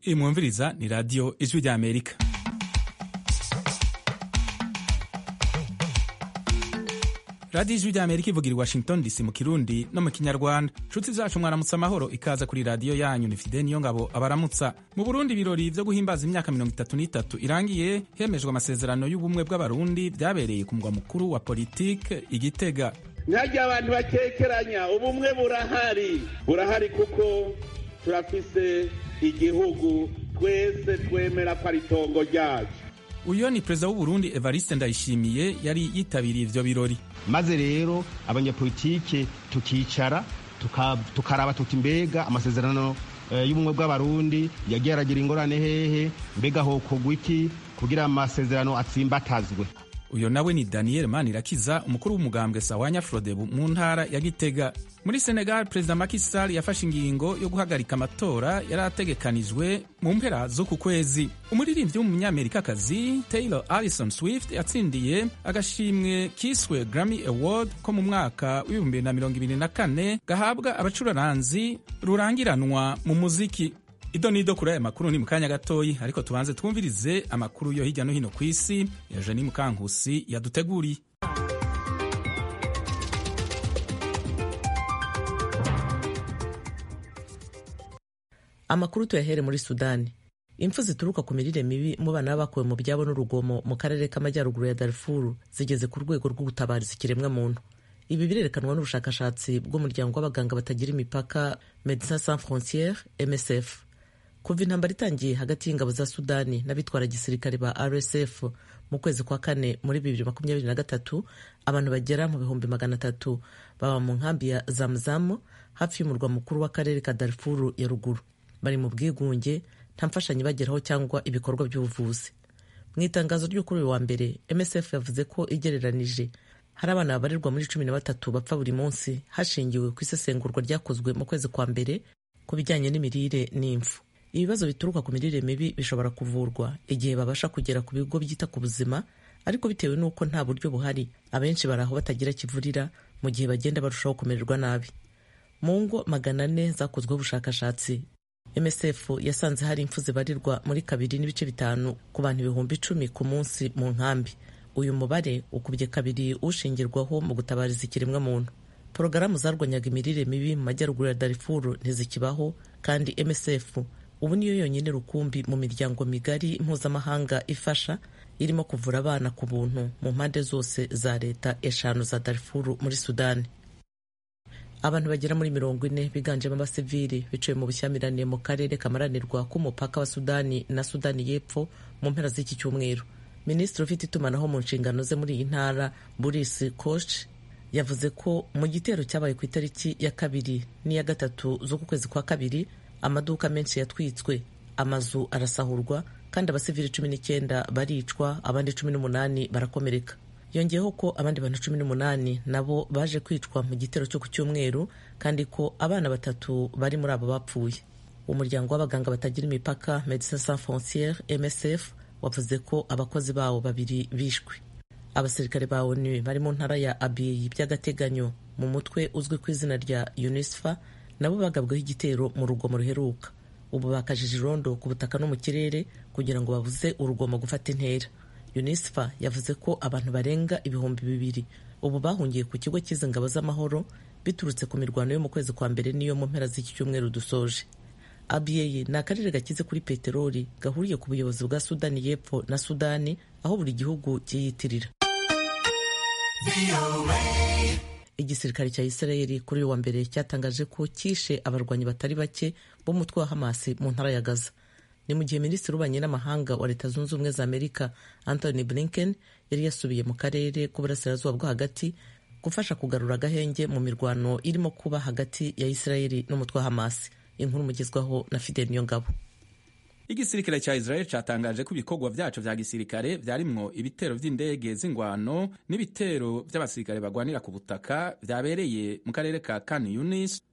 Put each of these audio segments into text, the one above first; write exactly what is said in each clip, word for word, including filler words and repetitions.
imwumviriza ni radiyo ijwi rya Amerika. radiyo ijwi rya Amerika ivugira i Washington D C mu Kirundi no mu Kinyarwanda. Nshuti zacu mwaramutse amahoro, ikaza kuri radiyo yanyu. Ni Fidel Niyongabo abaramutsa. Mu Burundi ibirori vyo guhimbaza imyaka mirongo itatu n'itatu irangiye hemejwe amasezerano y'ubumwe bw'abarundi vyabereye ku mugwa mukuru wa politike i Gitega. Ntajya abantu bakekeranya, ubumwe burahari burahari kuko turafise igihugu twese twemera ko ari itongo ryacu. Uyo ni perezida w'u Burundi Evariste Ndayishimiye yari yitabiriye ivyo birori. Maze rero abanyapolitike tukicara tukaraba tuti mbega amasezerano uh, y'ubumwe bw'abarundi yageragira ingorane hehe, mbega hokogwa iki kugira amasezerano atsimbatazwe. Uyo nawe ni Daniel Manirakiza, umukuru w'umugambwe Sawanya Frodebu mu ntara ya Gitega. Muri Senegal, Perezida Macky Sall yafashe ingingo yo guhagarika amatora yarategekanijwe mu mpera zo ku kwezi. Umuririmbyi w'umunyamerikakazi Taylor Allison Swift yatsindiye agashimwe kiswe Grammy Award ko mu mwaka w'ibihumbi bibiri na mirongo ibiri na kane gahabwa abacuraranzi rurangiranwa mu muziki. Ido nido kuri aya makuru ni mukanya gatoyi, ariko tubanze twumvirize amakuru yo hirya no hino ku isi ya Jeanine Mukankusi yaduteguriye. Amakuru tuyahere muri Sudani. Impfu zituruka ku mirire mibi mu bana bakuwe mu byabo n'urugomo mu karere k'amajyaruguru ya Darfur zigeze ku rwego rwo gutabariza ikiremwa muntu. Ibi birerekanwa n'ubushakashatsi bw'umuryango w'abaganga batagira imipaka Médecins Sans Frontières M S F. Kuva intambara itangiye hagati y'ingabo za Sudani n'abitwara gisirikare ba R S F mu kwezi kwa kane muri bibiri makumyabiri na gatatu, abantu bagera mu bihumbi magana atatu baba mu nkambi ya Zamzam hafi y'umurwa mukuru w'akarere ka Darfur ya ruguru. Bari mu bwigunge, nta mfashanyo bageraho cyangwa ibikorwa by'ubuvuzi. Mu itangazo ryo kuri uyu wa mbere, M S F yavuze ko igereranije hari abana babarirwa muri cumi na batatu bapfa buri munsi hashingiwe ku isesengurwa ryakozwe mu kwezi kwa mbere ku bijyanye n'imirire n'impfu. Ibibazo bituruka ku mirire mibi bishobora kuvurwa igihe babasha kugera ku bigo byita ku buzima, ariko bitewe n'uko nta buryo buhari, abenshi bari aho batagira kivurira mu gihe bagenda barushaho kumererwa nabi. Mu ngo magana ane zakozweho ubushakashatsi, M S F yasanze hari impfu zibarirwa muri kabiri n'ibice bitanu ku bantu ibihumbi icumi ku munsi mu nkambi. Uyu mubare ukubye kabiri ushingirwaho mu gutabariza ikiremwa muntu. Porogaramu zarwanyaga imirire mibi mu majyaruguru ya Darfur ntizikibaho, kandi M S F ubu niyo yonyine rukumbi mu miryango migari mpuzamahanga ifasha irimo kuvura abana ku buntu mu mpande zose za leta eshanu za Darfur muri Sudani. Abantu bagera muri mirongo ine biganjemo abasivili biciwe mu bushyamirane mu karere kamaranirwa k'umupaka wa Sudani na Sudani y'Epfo mu mpera z'iki cyumweru. Minisitiri ufite itumanaho mu nshingano ze muri iyi ntara Boris Koch yavuze ko mu gitero cyabaye ku itariki ya kabiri n'iya gatatu z'uku kwezi kwa kabiri amaduka menshi yatwitswe, amazu arasahurwa, kandi abasivili cumi n'icyenda baricwa, abandi cumi n'umunani barakomereka. Yongeyeho ko abandi bantu cumi n'umunani nabo baje kwicwa mu gitero cyo ku cyumweru, kandi ko abana batatu bari muri abo bapfuye. Umuryango w'abaganga batagira imipaka Médecins Sans Frontières M S F wavuze ko abakozi bawo babiri bishwe. Abasirikare ba O N U bari mu ntara ya Abyei by'agateganyo mu mutwe uzwi ku izina rya UNISFA nabo bagabweho igitero mu rugomo ruheruka. Ubu bakajije irondo ku butaka no mu kirere kugira ngo babuze urugomo gufata intera. UNISFA yavuze ko abantu barenga ibihumbi bibiri ubu bahungiye ku kigo cy'izi ngabo z'amahoro biturutse ku mirwano yo mu kwezi kwa mbere n'iyo mu mpera z'iki cyumweru dusoje. Abyei ni akarere gakize kuri peteroli gahuriye ku buyobozi bwa Sudani y'Epfo na Sudani, aho buri gihugu cyiyitirira. Igisirikare cya Israeli kuri uyu wa mbere cyatangaje ko kishe abarwanyi batari bake b'umutwe wa Hamas mu ntara ya Gaza. Ni mu gihe Minisitiri w'Ububanyi n'Amahanga wa Leta Zunze Ubumwe za Amerika Anthony Blinken yari yasubiye mu karere k'uburasirazuba bwo hagati gufasha kugarura agahenge mu mirwano irimo kuba hagati ya Israeli n'umutwe wa Hamas. Inkuru mugezwaho na Fidel Niyongabo. Igisirikare cya Israel cyatangaje ko ibikorwa vyaco vya gisirikare vyarimwo ibitero vy'indege z'ingwano n'ibitero vy'abasirikare bagwanira ku butaka vyabereye mu karere ka Khan Yunis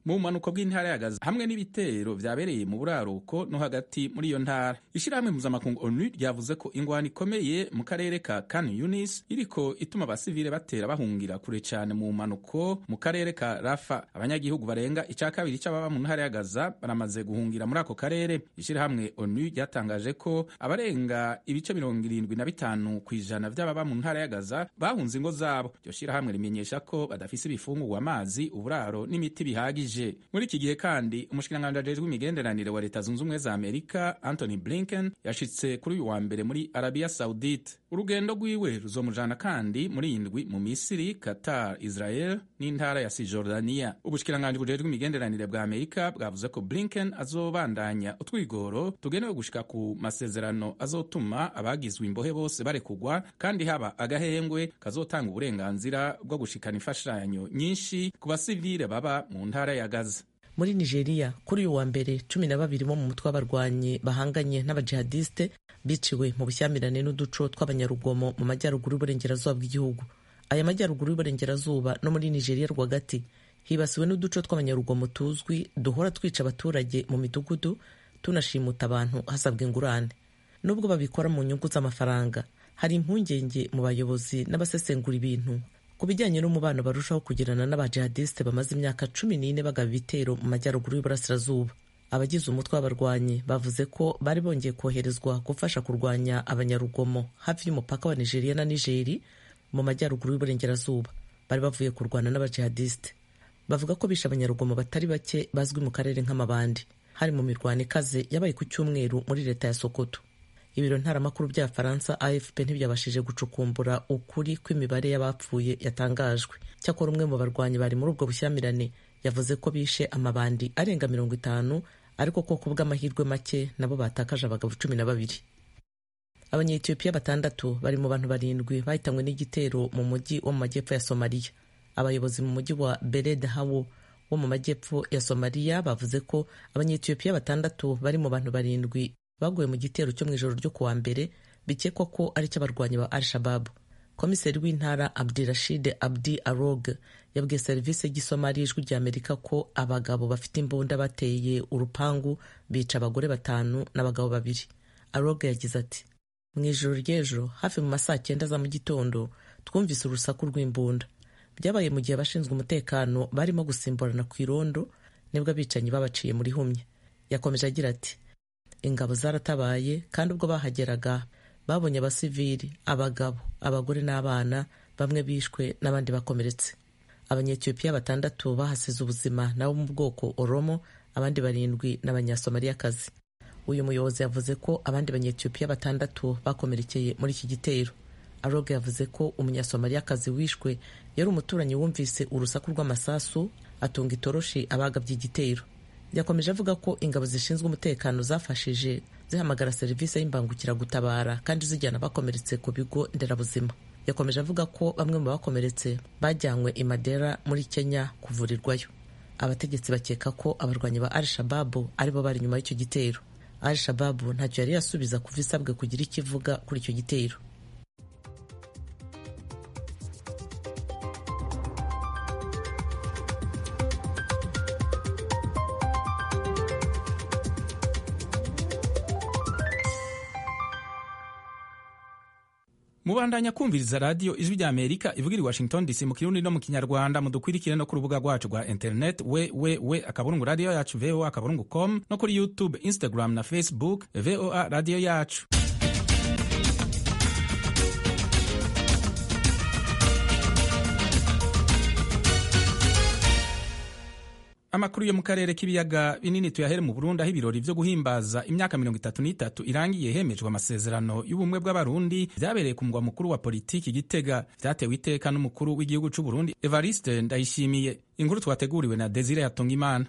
mu bumanuko bw'intara ya Gaza hamwe n'ibitero vyabereye mu buraruko no hagati muri iyo ntara. Ishirahamwe mpuzamakungu ONU ryavuze ko ingwano ikomeye mu karere ka Khan Yunis iriko ituma abasivile batera bahungira kure cyane mu bumanuko mu karere ka Rafa. Abanyagihugu barenga ica kabiri c'ababa mu ntara ya Gaza baramaze guhungira muri ako karere. Ishirahamwe ONU ryatangaje ko abarenga ibice mirongo irindwi na bitanu kw'ijana vy'ababa mu ntara ya Gaza bahunze ingo zabo. Iryo shirahamwe rimenyesha ko badafise ibifungurwa, amazi, uburaro n'imiti bihagije. Muri iki gihe kandi umushikiranganji ajejwe imigenderanire wa Leta Zunze Ubumwe za Amerika Anthony Blinken yashitse kuri uyu wa mbere muri Arabia Saudite. Urugendo rwiwe ruzomujana kandi muri indwi mu Misiri, Qatar, Israel n'intara ya Cisjordania. Ubushikiranganji bujejwe imigenderanire bwa Amerika bwavuze ko Blinken azobandanya utwigoro tugenewe gushika ku masezerano azotuma abagizwe imbohe bose barekugwa kandi haba agahengwe kazotanga uburenganzira bwo gushikana imfashanyo nyinshi ku basivile baba mu ntara ya Gaza. Muri Nigeria kuri uyu wa mbere cumi na babiri bo mu mutwe w'abarwanyi bahanganye n'abajihadiste biciwe mu bushyamirane n'uduco tw'abanyarugomo mu majyaruguru y'uburengerazuba bw'igihugu. Aya majyaruguru y'uburengerazuba no muri Nigeria rwagati hibasiwe n'uduco tw'abanyarugomo tuzwi duhora twica abaturage mu midugudu tunashimuta abantu hasabwa ingurane. Nubwo babikora mu nyungu z'amafaranga, hari impungenge mu bayobozi n'abasesengura ibintu ku bijyanye n'umubano barushaho kugirana n'abajihadiste bamaze imyaka cumi n'ine bagaba ibitero mu majyaruguru y'uburasirazuba. Abagize umutwe w'abarwanyi bavuze ko bari bongeye koherezwa gufasha kurwanya abanyarugomo hafi y'umupaka wa Nigeria na Nigeri mu majyaruguru y'uburengerazuba. Bari bavuye kurwana n'abajihadiste. Bavuga ko bishe abanyarugomo batari bake bazwi mu karere nk'amabandi. Hari mu mirwano ikaze yabaye ku cyumweru muri leta ya Sokoto. Ibiro ntaramakuru bya Faransa A F P ntibyabashije gucukumbura ukuri kw'imibare y'abapfuye yatangajwe. Cyakora umwe mu barwanyi bari muri ubwo bushyamirane yavuze ko bishe amabandi arenga mirongo itanu, ariko ko kubw'amahirwe make nabo batakaje abagabo cumi na babiri. Abanyetiyopiya batandatu bari mu bantu barindwi bahitanywe n'igitero mu mujyi wo mu majyepfo ya Somalia. Abayobozi mu mujyi wa Beled Hawo wo mu majyepfo ya Somalia bavuze ko abanyetiyopiya batandatu bari mu bantu barindwi baguye mu gitero cyo mu ijoro ryo kuwa mbere bikekwa ko ari cy'abarwanyi ba Al-Shabaab. Komiseri w'intara Abdirashid Abdi Arog yabwiye serivisi y'Isomali ijwi rya Amerika ko abagabo bafite imbunda bateye urupangu bica abagore batanu n'abagabo babiri. Arog yagize ati, mu ijoro ry'ejo hafi mu masaa cyenda za mu gitondo twumvise urusaku rw'imbunda. Byabaye mu gihe abashinzwe umutekano barimo gusimburana ku irondo nibwo abicanyi babaciye muri humye. Yakomeje agira ati, ingabo zaratabaye kandi ubwo bahageraga babonye abasivili, abagabo, abagore n'abana, bamwe bishwe n'abandi bakomeretse. Abanyetiyopiya batandatu bahasize ubuzima nabo mu bwoko Oromo, abandi barindwi n'abanyasomaliyakazi. Uyu muyobozi yavuze ko abandi banyetiyopiya batandatu bakomerekeye muri iki gitero. Arog yavuze ko umunyasomaliyakazi wishwe yari umuturanyi wumvise urusaku rw'amasasu atunga itoroshi abagabye igitero. Yakomeje avuga ko ingabo zishinzwe umutekano zafashije zihamagara serivisi y'imbangukiragutabara kandi zijyana bakomeretse ku bigo nderabuzima. Yakomeje avuga ko bamwe mu bakomeretse bajyanywe i Madera muri Kenya kuvurirwayo. Abategetsi bakeka ko abarwanyi ba Al-Shabaab aribo bari nyuma y'icyo gitero. Al-Shabaab ntacyo yari yasubiza kuva isabwe kugira ikivuga kuri icyo gitero. Mubandanya kumviriza radio ijwi rya Amerika ivugira i Washington D C mu Kirundi no mu Kinyarwanda. Mudukwirikire no ku rubuga rwacu rwa internet we we we akaburungu radio yacu V O A akaburungu com no kuri YouTube, Instagram na Facebook V O A radio yacu. Amakuru yo mu karere k'ibiyaga binini tuyahere mu Burundi, aho ibirori vyo guhimbaza imyaka mirongo itatu n'itatu irangiye hemejwe amasezerano y'ubumwe bw'abarundi vyabereye ku mugwa mukuru wa politiki Gitega. Vyatewe iteka n'umukuru w'igihugu c'u Burundi Evariste Ndayishimiye. Inkuru twateguriwe na Desire Yatongimana.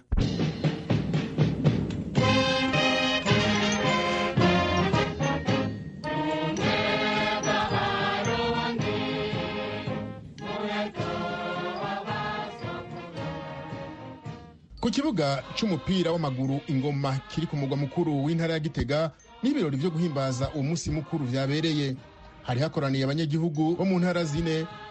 Ku kibuga c'umupira w'amaguru Ingoma kiri ku mugwa mukuru w'intara ya Gitega n'ibirori vyo guhimbaza uwo munsi mukuru vyabereye. Hari hakoraniye abanyagihugu bo mu ntara zine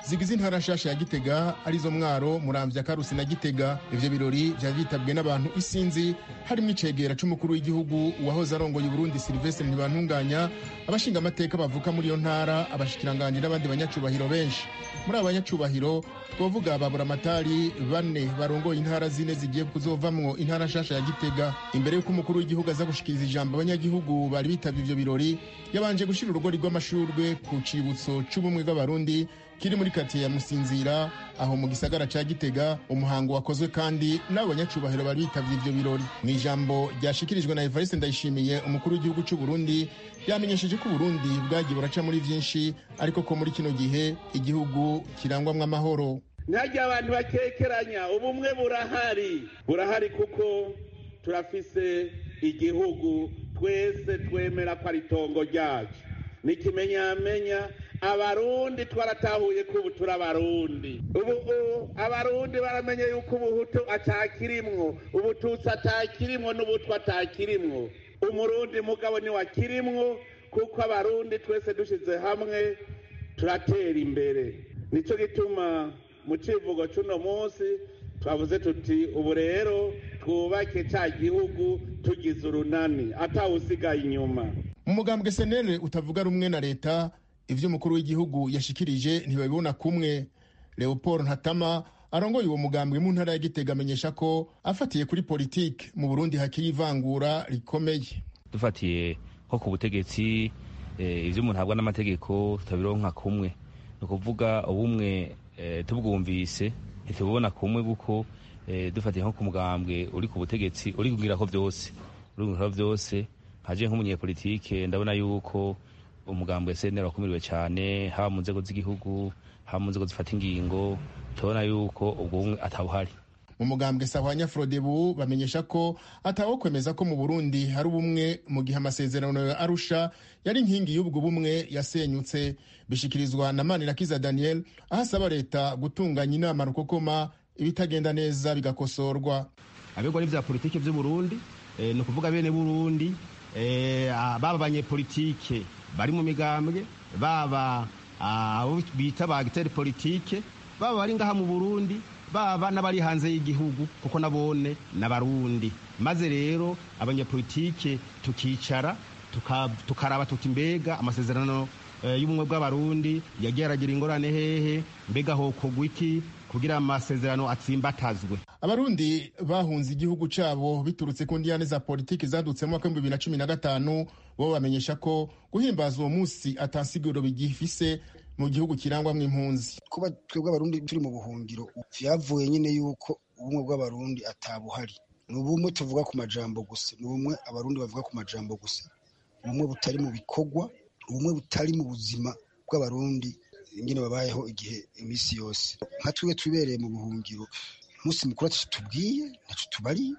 zigize intara nshasha ya Gitega arizo Mwaro, Muramvya, Karusi na Gitega. Ivyo birori vyari vyitabwe n'abantu isinzi harimo icegera c'umukuru w'igihugu wahoze arongoye Burundi Sylvestre Ntibantunganya, abashinga amateka bavuka muri iyo ntara, abashikiranganje n'abandi banyacubahiro benshi. Muri abo banyacubahiro twovuga baburamatari bane barongoye intara zine zigiye kuzovamwo intara nshasha ya Gitega. Imbere y'uko umukuru w'igihugu aza gushikiriza ijambo abanyagihugu bari bitavye ivyo birori, yabanje gushira urugori rw'amashurwe ku cibutso c'ubumwe bw'abarundi kiri muri katiye ya Musinzira aho mu gisagara ca Gitega. Umuhango wakozwe kandi n'abo banyacubahiro bari bitavye ivyo birori. Mu ijambo ryashikirijwe na Evariste Ndayishimiye, umukuru w'igihugu c'u Burundi, yamenyesheje ko Burundi bwagiye buraca muri vyinshi, ariko ko muri kino gihe igihugu kirangwamwo amahoro. Ntajya abantu bakekeranya, ubumwe burahari burahari kuko turafise igihugu twese twemera ko ari itongo ryacu. Nikimenyamenya abarundi twaratahuye ko ubu turi abarundi. Ubu abarundi baramenye yuko ubuhutu atakirimwo, ubututsi atakirimwo, n'ubutwa atakirimwo. Umurundi mugabo ni wakirimwo, kuko abarundi twese dushize hamwe turatera imbere. Nico gituma mu civugo c'uno munsi twavuze tuti ubu rero twubake ca gihugu tugize urunani atawusigaye inyuma. Mu mugambwe S N L utavuga rumwe na leta, ivyo umukuru w'igihugu yashikirije ntibabibona kumwe. Leopold Ntatama arongoye uwo mugambwe mu ntara ya Gitega amenyesha ko afatiye kuri politike mu Burundi hakiri ivangura rikomeye. Dufatiye nko ku butegetsi, ivyo umuntu ahabwa n'amategeko tutabironka kumwe. Ni ukuvuga ubumwe tubwumvise ntitubona kumwe, kuko dufatiye nko ku mugambwe uri ku butegetsi uri kugira ko vyose uri kugira vyose. Haje nk'umunyepolitike ndabona yuko umugambwe S N L wakumiriwe cyane, haba mu nzego z'igihugu, haba mu nzego zifata ingingo. Tubona yuko ubwo bumwe atabuhari. Mu mugambwe Sahwanya Frodebu bamenyesha ko atawo kwemeza ko mu Burundi hari ubumwe mu gihe amasezerano ya Arusha yari inkingi y'ubwo bumwe yasenyutse. Bishikirizwa na Manirakiza Daniel ahasaba leta gutunganya inama rukokoma ibitagenda neza bigakosorwa. Abegwa n'ivya politike vy'u Burundi eh, no kuvuga bene Burundi, eh, baba abanyepolitike bari mu migambwe, baba abo bita ba agiteri politike, baba bari ngaha mu Burundi, baba n'abari hanze y'igihugu, kuko nabone n'abarundi. Maze rero abanyepolitike tukicara tukaraba tuti mbega amasezerano y'ubumwe bw'abarundi yagiye aragira ingorane hehe, mbega hokogwa iki kugira amasezerano atsimbatazwe. Abarundi bahunze igihugu cabo biturutse ku ndiyane za politiki zadutse mu mwaka w'ibihumbi bibiri na cumi na gatanu, bo bamenyesha ko guhimbaza uwo munsi atansiguro bigifise mu gihugu kirangwamwo impunzi. Kuba twebwe abarundi turi mu buhungiro vyavuye nyine yuko ubumwe bw'abarundi atabuhari. Ni ubumwe tuvuga ku majambo gusa, ni ubumwe abarundi bavuga ku majambo gusa, ubumwe butari mu bikorwa, ubumwe butari mu buzima bw'abarundi ingene babayeho igihe imisi yose. Nka twebwe twibereye mu buhungiro, umunsi mukuru tubwiye ntaco tubari,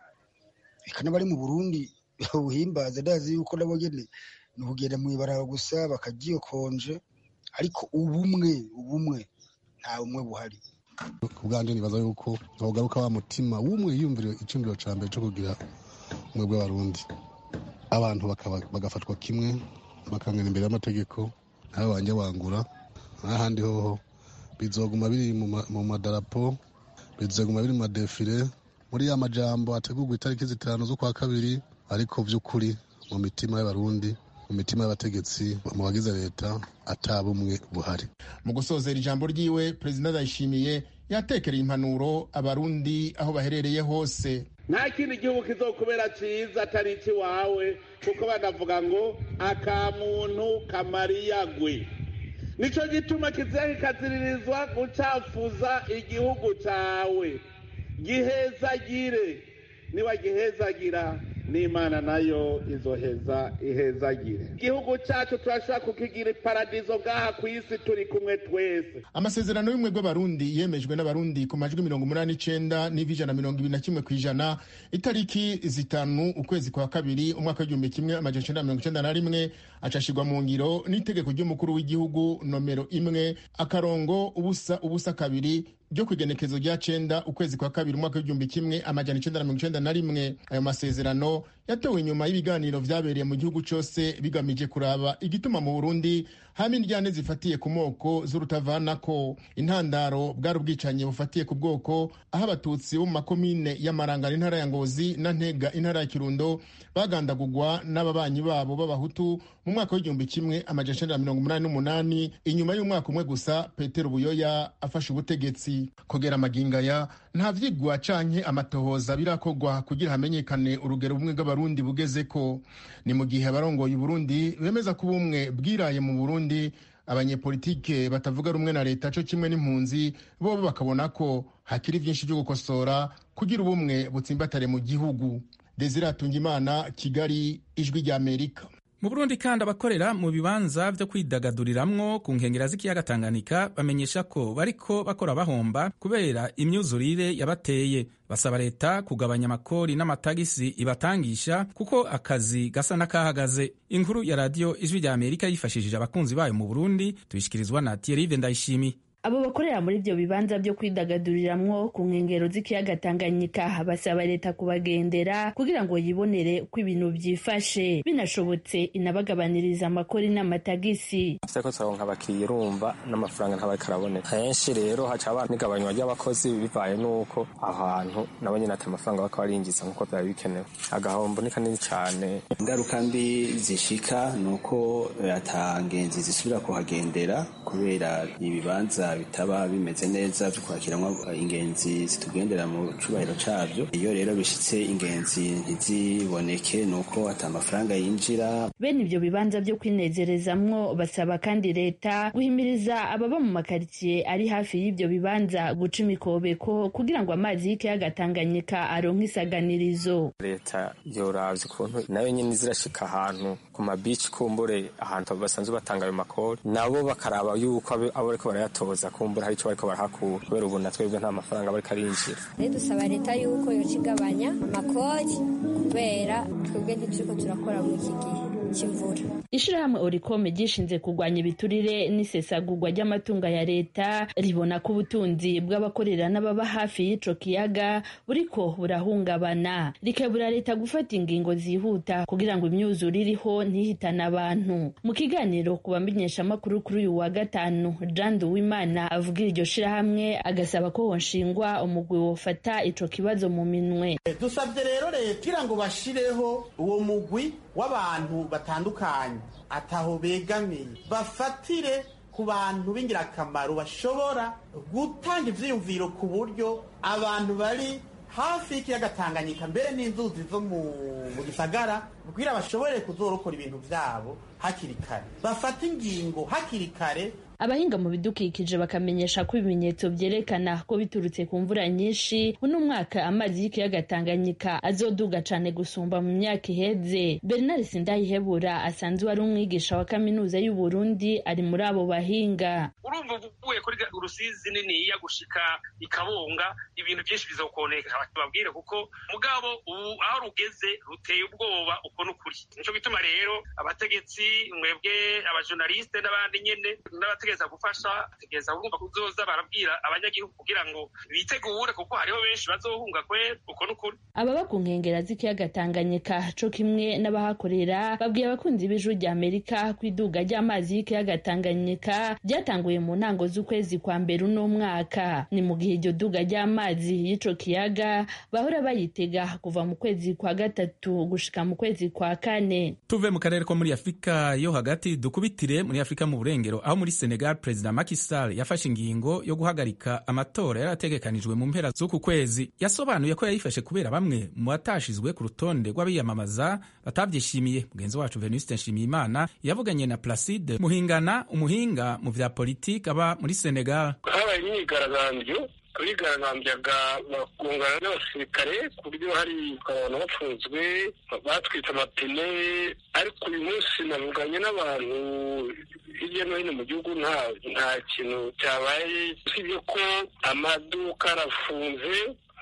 eka n'abari mu Burundi uhimbaza ndazi yuko nabo nyene ni ukugenda mw'ibaraba gusa bakagiyokonje, ariko ubumwe ubumwe nta bumwe buhari. Ku bwanje nibaza yuko ntogaruka wa mutima w'umwe yiyumvira icumviro ca mbere co kugira umwe bw'abarundi, abantu bagafatwa kimwe, bakangana imbere y'amategeko, ntawe wanje wangura. Ahandi hoho bizoguma biri mu madarapo, bizoguma biri mu madefile, muri ya majambo ategurwa itariki zitanu z'ukwa kabiri, ariko vy'ukuri mu mitima y'abarundi, mu mitima y'abategetsi, mu bagize leta atabumwe buhari. Mu gusozera ijambo ryiwe, Perezida Ndayishimiye yatekereye impanuro abarundi aho baherereye hose. Nta kindi gihugu kizokubera ciza atari iwawe, kuko banavuga ngo akamuntu kamariyagwe. Nico gituma kizira kikaziririzwa gucafuza igihugu cawe. Gihezagire, niwa gihezagira n'Imana nayo izoheza ihezagire. Igihugu cacu turashaka kukigira iparadizo ngaha ku isi turi kumwe twese. Amasezerano y'ubumwe bw'abarundi yemejwe n'abarundi ku majwi mirongo umunani n'icenda n'ijana mirongo ibiri na kimwe kw'ijana itariki zitanu ukwezi kwa kabiri umwaka w'igihumbi kimwe amajana icenda mirongo icenda na rimwe, acashirwa mu ngiro n'itegeko ry'umukuru w'igihugu nomero imwe akarongo ubusa ubusa kabiri ryo kwigenekezo rya cenda ukwezi kwa kabiri umwaka w'igihumbi kimwe amajana icenda na mirongo icenda na rimwe. Ayo masezerano yatowe inyuma y'ibiganiro vyabereye mu gihugu cose bigamije kuraba igituma mu Burundi hama indyane zifatiye ku moko z'urutavanako. Intandaro bwari ubwicanyi bufatiye ku bwoko, aho abatutsi bo mu makomine y'Amarangara intara ya Ngozi na Ntega intara ya Kirundo bagandagurwa n'ababanyi babo b'abahutu mu mwaka w'igihumbi kimwe amajana icenda na mirongo umunani n'umunani, inyuma y'umwaka umwe gusa Petero Buyoya afashe ubutegetsi. Kugera amagingaya nta vyigwa canke amatohoza birakogwa kugira hamenyekane urugero bumwe bw'abarundi bugezeko. Ni mu gihe abarongoye Burundi bemeza ko ubumwe bwiraye mu Burundi, abanyepolitike batavuga rumwe na leta co kimwe n'impunzi bo bakabona ko hakiri vyinshi vyo gukosora kugira ubumwe butsimbatare mu gihugu. Desire Atungimana, Kigali, Ijwi rya Amerika. Mu Burundi kandi abakorera mu bibanza vyo kwidagaduriramwo ku nkengera z'ikiyaga Tanganyika bamenyesha ko bariko bakora bahomba kubera imyuzurire yabateye. Basaba leta kugabanya amakori n'amatagisi ibatangisha kuko akazi gasa n'akahagaze. Inkuru ya radio Ijwi rya Amerika yifashishije abakunzi bayo mu Burundi tubishikirizwa na Thierry Vendayishimi. Abo bakorera muri ibyo bibanza byo kwidagaduriramwo ku nkengero z'ikiyaga Tanganyika basaba leta kubagendera kugira ngo yibonere uko ibintu byifashe, binashobotse inabagabaniriza amakori n'amatagisi. Seko tsaronka abakiriya urumva n'amafaranga ntabariko araboneka. Henshi rero haca abantu n'igabanywa ry'abakozi bivaye nuko ahantu nabo nyine ati amafaranga bakaba barinjiza nkuko byari bikenewe. Agahombo ni kanini cyane. Ingaruka mbi zishika nuko atangenzi zisubira kuhagendera kubera ibibanza bitaba bimeze neza byo kwakiramwo ingenzi zitugendera mu cubahiro cabyo. Iyo rero bishitse ingenzi ntiziboneke nuko ata amafaranga yinjira. Bene ibyo bibanza byo kwinezerezamwo basaba kandi leta guhimiriza ababa mu makaritsiye ari hafi y'ibyo bibanza guca imikobeko kugira ngo amazi y'ikiyaga Tanganyika aronke isaganirizo. Leta yoravye ukuntu nayo nyine zirashika ahantu ku mabici kumbure ahantu basanzwe batanga ayo makori, nabo bakaraba yuko abo bariko barayatoza kumbura hari icyo bariko barahakura kubera ubu natwebwe nta mafaranga bariko arinjira. Rero dusaba leta yuko yocigabanya amakori kubera twebwe ntituriko turakora mu iki gihe cy'imvura. Ishirahamwe Oricome gishinze kurwanya ibiturire n'isesagurwa ry'amatunga ya leta ribona ko ubutunzi bw'abakorera n'ababa hafi y'ico kiyaga buriko burahungabana, rikebura leta gufata ingingo zihuta kugira ngo imyuzure iriho ntihitane abantu. Mu kiganiro ku bamenyeshamakuru kuri uyu wa gatanu, Jean Duwimana avuga iryo shirahamwe agasaba ko honshingwa umugwi wofata ico kibazo mu minwe. Dusabye rero leta kugira ngo bashireho uwo mugwi w'abantu batandukanye ataho begamiye, bafatire ku bantu b'ingirakamaro bashobora gutanga ivyiyumviro ku buryo abantu bari hafi y'ikiyaga Tanganyika mbere n'inzuzi zo mu gisagara kugira bashobore kuzorokora ibintu vyabo hakiri kare, bafata ingingo hakiri kare. Abahinga mu bidukikije bakamenyesha ko ibimenyetso vyerekana ko biturutse ku mvura nyinshi uno mwaka amazi y'ikiyaga Tanganyika azoduga cane gusumba mu myaka iheze. Bernard Sindayihebura asanzwe ari umwigisha wa kaminuza y'u Burundi ari muri abo bahinga. Urumva uvuye kuri Rusizi nini ya gushika ikabonga ibintu byinshi bizokoneka babwire kuko mugabo ubu aho rugeze ruteye ubwoba uko n'ukuri. Nico bituma rero abategetsi mwebwe abajournaliste n'abandi nyene n'abategetsi gufasha tegeza urumva kuzoza barabwira abanyagihugu kugira ngo bitegure kuko hariho benshi bazohunga kwe uko n'ukuri. Ababa ku nkengera z'ikiyaga Tanganyika co kimwe n'abahakorera babwiye abakunzi b'Ijwi rya Amerika kwiduga ry'amazi y'ikiyaga Tanganyika ryatanguye mu ntango z'ukwezi kwa mbere uno mwaka. Ni mu gihe iryo duga ry'amazi y'ico kiyaga bahora bayitega kuva mu kwezi kwa gatatu gushika mu kwezi kwa kane. Tuve mu karere ko muri Afrika yo hagati dukubitire muri Afrika mu burengero aho muri Senegal Perezida Macky Sall yafashe ingingo yo guhagarika amatora yarategekanijwe mu mpera z'uku kwezi. Yasobanuye ko yayifashe kubera bamwe mu batashizwe ku rutonde rw'abiyamamaza batavyishimiye. Mugenzi wacu Venuste Nshimiyimana yavuganye na Placide Muhingana, umuhinga mu vya politiki aba muri Senegal. Habaye imyigaragambyo turigaragambyaga bakungana n'abasirikare ku buryo hari abantu bapfunzwe batwitse amapine, ariko uyu munsi navuganye n'abantu hirya no hino mu gihugu nta nta kintu cyabaye, usibye ko amaduka arafunze,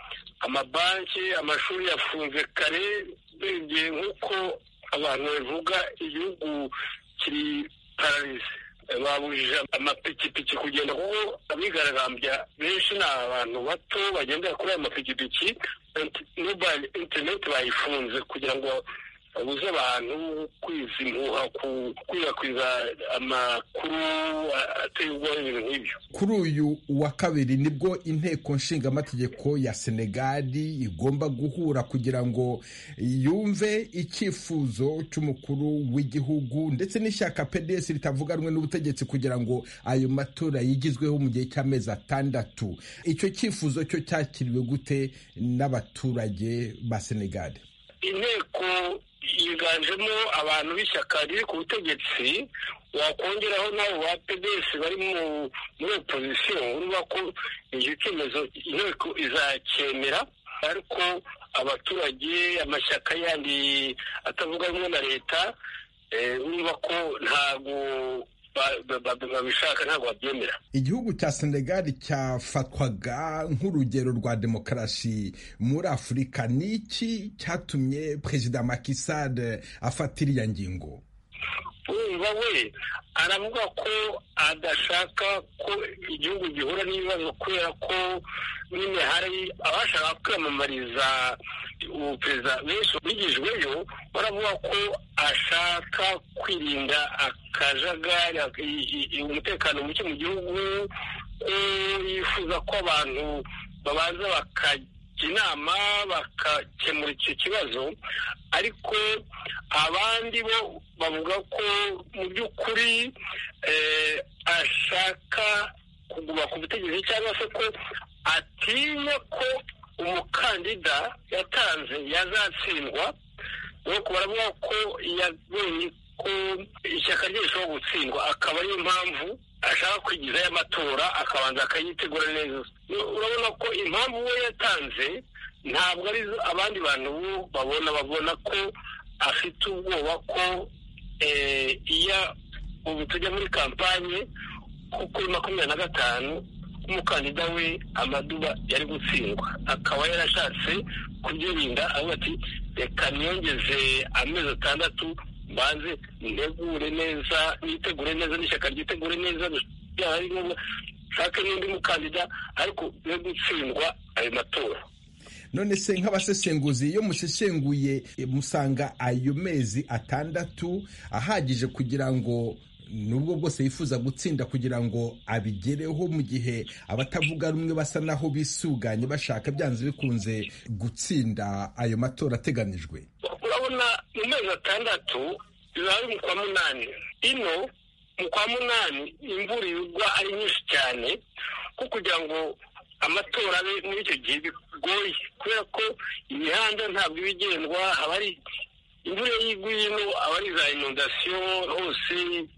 amabanki, amashuri yafunze kare, bigiye nk'uko abantu bavuga igihugu kiri paralize. babujije amapikipiki kugenda kuko abigaragambya benshi ni abantu bato bagendera kuri ayo mapikipiki. Mobile internet bayifunze kugira ngo babuze abantu kwiza impuha, gukwirakwiza amakuru ateye ubwoba, ibintu nk'ibyo. Kuri uyu wa kabiri nibwo inteko nshingamategeko ya Senegali igomba guhura kugira ngo yumve icyifuzo cy'umukuru w'igihugu ndetse n'ishyaka P D S ritavuga rumwe n'ubutegetsi kugira ngo ayo matora yigizweho mu gihe cy'amezi atandatu. Icyo cyifuzo cyo cyakiriwe gute n'abaturage ba Senegali? Inteko yiganjemo abantu b'ishyaka riri ku butegetsi, wakongeraho n'abo ba P D S bari muri opozisiyo, urumva ko icyo cyemezo inteko izacyemera. Ariko abaturage, amashyaka yandi atavuga rumwe na leta, urumva ko ntabwo babishaka, ntabwo babyemera. Igihugu cya Senegali cyafatwaga nk'urugero rwa demokarasi muri Afurika. Niki cyatumye Perezida Macky Sall afata iriya ngingo? Urumva we aravuga ko adashaka ko igihugu gihura n'ibibazo kubera ko nyine hari abashaka kwiyamamariza ubuperezida benshi bigijweyo. Baravuga ko ashaka kwirinda akajagari, umutekano muke mu gihugu, ko yifuza ko abantu babanza bakajya inama bakakemura icyo kibazo. Ariko abandi bo bavuga ko mu by'ukuri ashaka kuguma ku butegetsi, cyangwa se ko atinya ko umukandida yatanze yazatsindwa. Nuko baravuga ko yabonye ko ishyaka rye rishobora gutsindwa, akaba ariyo mpamvu ashaka kwigizayo amatora akabanza akayitegura neza. Urabona ko impamvu we yatanze ntabwo ari abandi bantu babona babona ko afite ubwoba ko iyo ubu tujya muri kampanye kuri makumyabiri na gatanu umukandida we Amaduba yari gutsindwa, akaba yarashatse kubyirinda avuga ati reka niyongeze amezi atandatu mbanze ntegure neza, nitegure neza n'ishyaka ryitegure neza, shake n'undi mukandida ariko yo gutsindwa ayo matora. None se nk'abasesenguzi, iyo musesenguye musanga ayo mezi atandatu ahagije kugira ngo nubwo bwose yifuza gutsinda kugira ngo abigereho, mu gihe abatavuga rumwe basa naho bisuganye bashaka byanze bikunze gutsinda ayo matora ateganijwe? Urabona mu mezi atandatu bizaba mu kwa munani, ino mu kwa munani imvura igwa ari nyinshi cyane, ko kugira ngo amatora abe muri icyo gihe bigoye kubera ko imihanda ntabwo iba igendwa, haba hari imvura yiguye ino, aba ari za inundasiyo hose,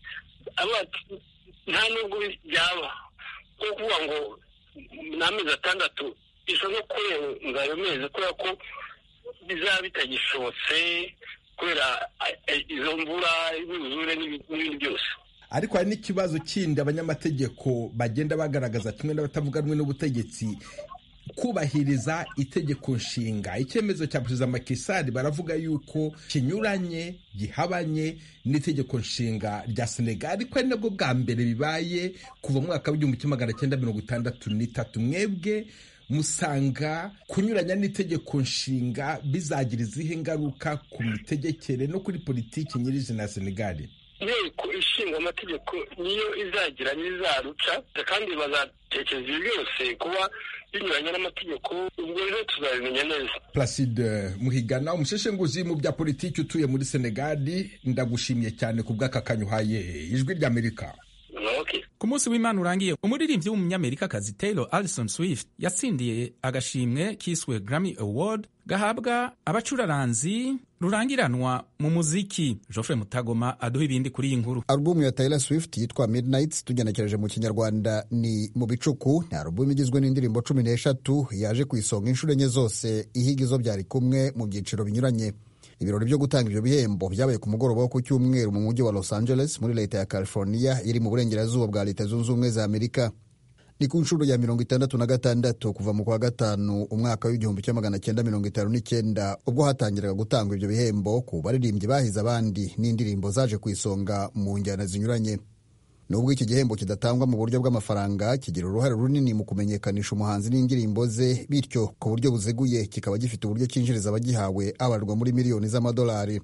nta nubwo byaba ko kuvuga ngo ni amezi atandatu ishobora no kurenga ayo mezi kubera ko bizaba bitagishobotse kubera izo mvura, ibuzure n'ibindi byose. Ariko hari n'ikibazo kindi abanyamategeko bagenda bagaragaza kimwe n'abatavuga rumwe n'ubutegetsi, kubahiriza itegeko nshinga. Icyemezo cya Perezida Macky Sall baravuga yuko kinyuranye, gihabanye n'itegeko nshinga rya Senegal, ariko ari nabwo bwa mbere bibaye kuva mu mwaka w'igihumbi kimwe magana cyenda mirongo itandatu n'itatu. Mwebwe musanga kunyuranya n'itegeko nshinga bizagira izihe ngaruka ku mitegekere no kuri politiki nyirizina ya Senegal? Inteko ishinga amategeko niyo izagira n'izaruca, kandi bazatekereza ibi byose kuba binyuranye n'amategeko, ubwo rero tuzabimenya neza. Placide Muhigana, umusheshenguzi mu bya politiki utuye muri Senegal, ndagushimiye cyane ku bw'aka kanya uhaye Ijwi ry'Amerika. Okay. Ku munsi w'Imana urangiye, umuririmbyi w'umunyamerikakazi Taylor Allison Swift yatsindiye agashimwe kiswe Grammy Award gahabwa abacuraranzi rurangiranwa mu muziki. Geoffrey Mutagoma aduha ibindi kuri iyi nkuru. Album ya Taylor Swift yitwa Midnights, tugenekereje mu kinyarwanda ni mu bicuku. Ni album igizwe n'indirimbo cumi n'eshatu, yaje ku isonga inshuro enye zose, ihigizo byari kumwe mu byiciro binyuranye. Ibirori byo gutanga ibyo bihembo byabaye ku mugoroba wo ku cyumweru mu mujyi wa Los Angeles muri leta ya California iri mu burengerazuba bwa Leta Zunze Ubumwe za Amerika. Ni ku nshuro ya mirongo itandatu na gatandatu kuva mu kwa gatanu umwaka w'igihumbi kimwe magana cyenda mirongo itanu n'icyenda ubwo hatangiraga gutangwa ibyo bihembo ku baririmbyi bahize abandi n'indirimbo zaje ku isonga mu njyana zinyuranye. nubwo iki gihembo kidatangwa mu buryo bw'amafaranga kigira uruhare runini mu kumenyekanisha umuhanzi n'indirimbo ze, bityo ku buryo buziguye kikaba gifite uburyo cyinjiriza abagihawe abarwa muri miliyoni z'amadolari.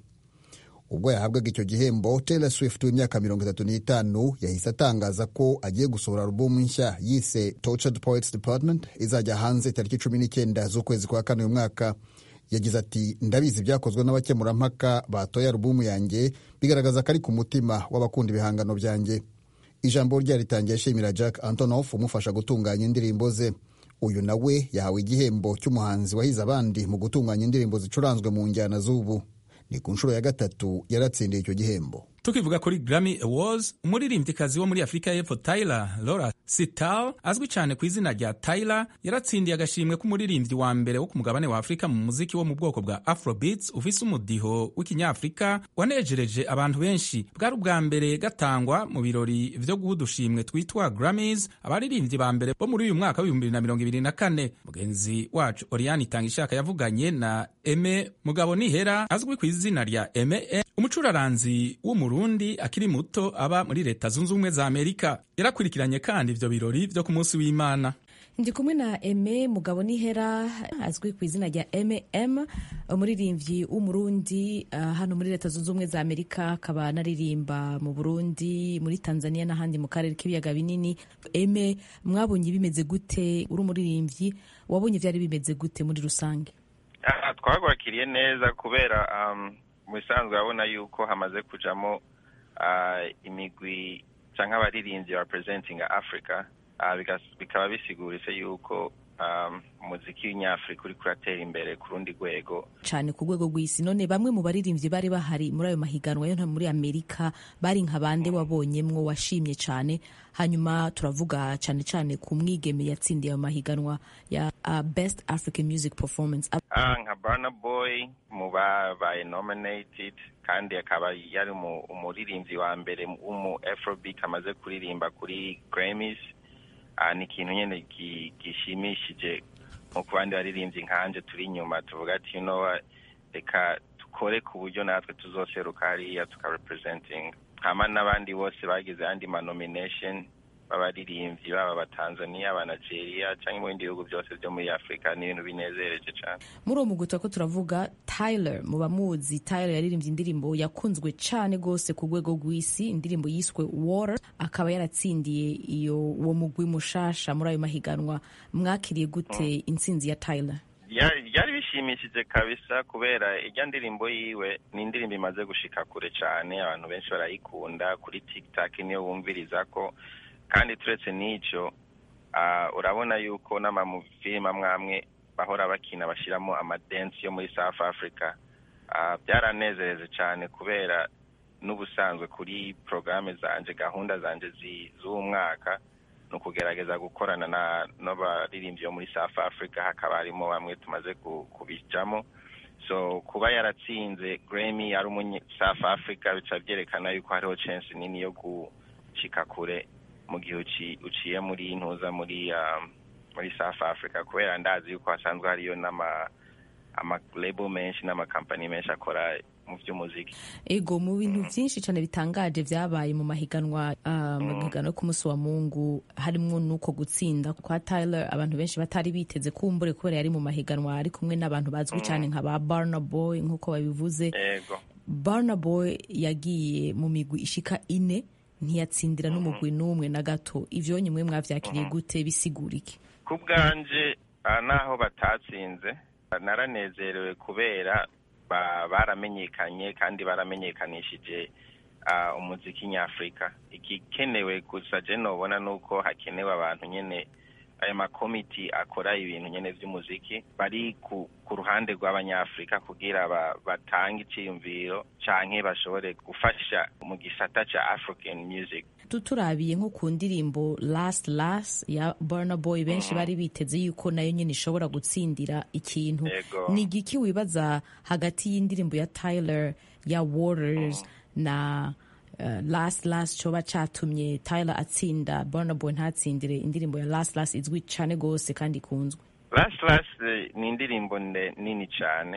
Ubwo yahabwaga icyo gihembo, Taylor Swift w'imyaka mirongo itatu n'itanu yahise atangaza ko agiye gusohora alubumu nshya yise Tortured Poets Department izajya hanze tariki cumi n'icyenda z'ukwezi kwa kane uyu mwaka. Yagize ati, ndabizi byakozwe n'abakemurampaka batoye alubumu yanjye, bigaragaza ko ari ku mutima w'abakunda ibihangano byanjye. Ijambo rye ritangiye ashimira Jack Antonoff umufasha gutunganya indirimbo ze. Uyu nawe yahawe igihembo cy'umuhanzi wahize abandi mu gutunganya indirimbo zicuranzwe mu njyana z'ubu. Ni ku nshuro ya gatatu yaratsindiye icyo gihembo. Tukivuga kuri Grammy Awards, umuririmbyikazi wo muri Afurika y'Epfo Tyler Laura Sital, azwi cyane ku izina rya Tyler, yaratsindiye agashimwe k'umuririmbyi wa mbere wo ku mugabane wa Afurika mu muziki wo mu bwoko bwa Afrobeats ufise umudiho w'ikinyafurika wanejereje abantu benshi. Bwari ubwa mbere gatangwa mu birori vyo guha udushimwe twitwa Grammys abaririmbyi ba mbere bo muri uyu mwaka w'ibihumbi bibiri na mirongo ibiri na kane. Mugenzi wacu Oriane Itangishaka yavuganye na Aime Mugabo Nihera, azwi ku izina rya Aime, umucuraranzi w'umurundi akiri muto aba muri Leta Zunze Ubumwe za Amerika. Yarakurikiranye kandi ivyo birori vyo ku munsi w'Imana. Ndi kumwe na Aime Mugabo Nihera, azwi ku izina rya M M, umuririmbyi w'umurundi uh, hano muri Leta Zunze Ubumwe za Amerika, akaba naririmba mu Burundi, muri Tanzania n'ahandi mu karere k'ibiyaga binini. Aime, mwabonye bimeze gute uri umuririmbyi? Wabonye vyari bimeze gute muri rusange? Ah, twagwakiriye neza kubera um, mu bisanzwe abona yuko hamaze kujamo uh, imigwi canke abaririmbyi representing Africa, uh, bikaba bisiguritse yuko um, umuziki w'inyafrika uri kuratera imbere ku rundi rwego cyane ku rwego rw'isi. None bamwe mu baririmbyi bari bahari muri ayo mahiganwa yo muri Amerika bari nka bande wabonyemwo washimye cyane? Hanyuma turavuga cyane cyane ku mwigeme yatsindiye ayo mahiganwa ya uh, Best African Music Performance. Ah, nka Burna Boy mu babaye nominated, kandi akaba yari umuririmbyi wa mbere w'umu Afrobeat amaze kuririmba kuri Grammys. Ah, ni ikintu nyene gishimishije nko ku bandi baririmbyi nkanje turi inyuma tuvuga ati you know reka tukore ku buryo natwe tuzoseruka hariya tukarepresenting hama n'abandi bose bagize andi ma nomination b'abaririmbyi baba Batanzania, aba Nigeria cyangwa mu bindi bihugu byose byo muri Afrika. Ni ibintu binezereje cyane. Muri uwo muguta ko turavuga Tyler, mu bamuzi Tyler yaririmbye indirimbo yakunzwe cyane gose ku rwego rw'isi, indirimbo yiswe Water, akaba yaratsindiye iyo uwo mugwi mushasha muri ayo mahiganwa. Mwakiriye gute mm. intsinzi ya Tyler? Yari bishimishije kabisa kubera ijya ndirimbo yiwe ni indirimbo imaze gushika kure cyane, abantu benshi barayikunda kuri TikTok niyo bumviriza ko, kandi turetse n'icyo uh, urabona yuko n'ama mu film amwamwe bahora bakina bashiramo amadance yo muri South Africa. Uh, byaranezereze cyane kubera n'ubusanzwe kuri programme zanje gahunda zanje z'umwaka no kugerageza gukorana na n'abaririmbyi yo muri South Africa, hakaba harimo bamwe tumaze kubijamo. So kuba yaratsinze Grammy ari umunye South Africa bica byerekana yuko hariho chance nini yo gushika kure mu gihe uciye muri intuza muri um, muri South Africa, kubera ndazi yuko hasanzwe hariyo n'ama ama label menshi n'ama company menshi akora mu by'umuziki. Ego mu bintu byinshi cyane bitangaje byabaye mu mahiganwa uh, mu mahiganwa ku munsi wa Mungu, harimo nuko gutsinda kwa Tyler abantu benshi batari biteze kumbure kubera yari mu mahiganwa ari kumwe n'abantu bazwi cyane nka ba Burna Boy nkuko babivuze. Ego Burna Boy yagiye mu migwi ishika ine, ntiyatsindira n'umugwi n'umwe na gato. Ivyo nyimwe mwavyakiriye gute, bisigura iki? Kubwanje naho batatsinze naranezerewe kubera baramenyekanye kandi baramenyekanishije uh, umuziki nyafrika. Ikikenewe gusa je nobona nuko hakenewe abantu nyene aya makomiti akora ibintu nyene vy'umuziki bari ku, ku ruhande rw'abanyafrika kugira ba, batanga iciyumviro canke bashobore gufasha mu gisata ca African music. Tuturabiye nko ku ndirimbo Last Last ya Burna Boy benshi mm. bari biteze yuko nayo nyene ishobora gutsindira ikintu. Ni igiki wibaza hagati y'indirimbo ya Tyler ya Waters mm. na Uh, Last Last coba catumye Tyler atsinda Burna Boy ntatsindire indirimbo ya Last Last izwi cyane gose kandi kunzwe? Last Last uh, ni indirimbo nini cyane,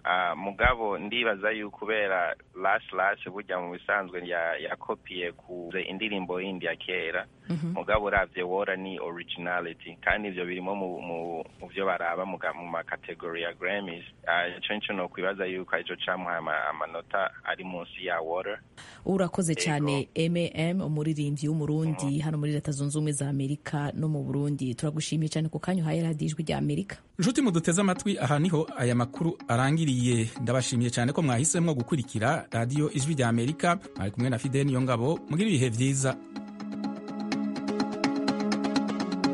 uh, mugabo ndibaza yuko kubera last last burya mu bisanzwe yakopiye ku indirimbo yindi ya kera mm -hmm. mugabo uravye wora ni originality kandi ivyo birimo mu mu vyo baraba mu ma category ya Grammys ico uh, nico no kwibaza yuko ico camuha amanota ari munsi ya water. Urakoze cyane M M umuririmbyi w'umurundi mm -hmm. hano muri Leta Zunze Ubumwe za Amerika no mu Burundi. Turagushimiye cyane ku kanyu haye radio Ijwi rya Amerika. Nshuti muduteze amatwi, aha niho aya makuru arangiriye. Ndabashimiye cyane ko mwahisemwo gukurikira radio Ijwi rya Amerika. Mwari kumwe na Fidel Niyongabo. Mugira ibihe vyiza.